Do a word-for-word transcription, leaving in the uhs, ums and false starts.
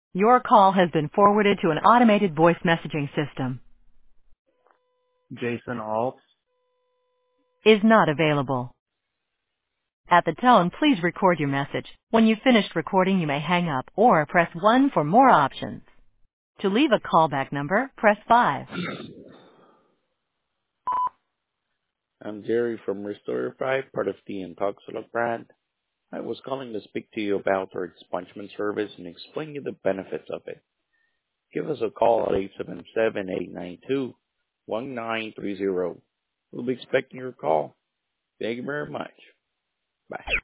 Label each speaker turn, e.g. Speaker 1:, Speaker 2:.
Speaker 1: Your call has been forwarded to an automated voice messaging system.
Speaker 2: Jason Alt.
Speaker 1: Is not available. At the tone, please record your message. When you've finished recording, you may hang up or press one for more options. To leave a callback number, press five.
Speaker 3: I'm Jerry from Restorify, part of the Intoxilog brand. I was calling to speak to you about our expungement service and explain you the benefits of it. Give us a call at eight seven seven, eight nine two, one nine three zero. We'll be expecting your call. Thank you very much. Bye.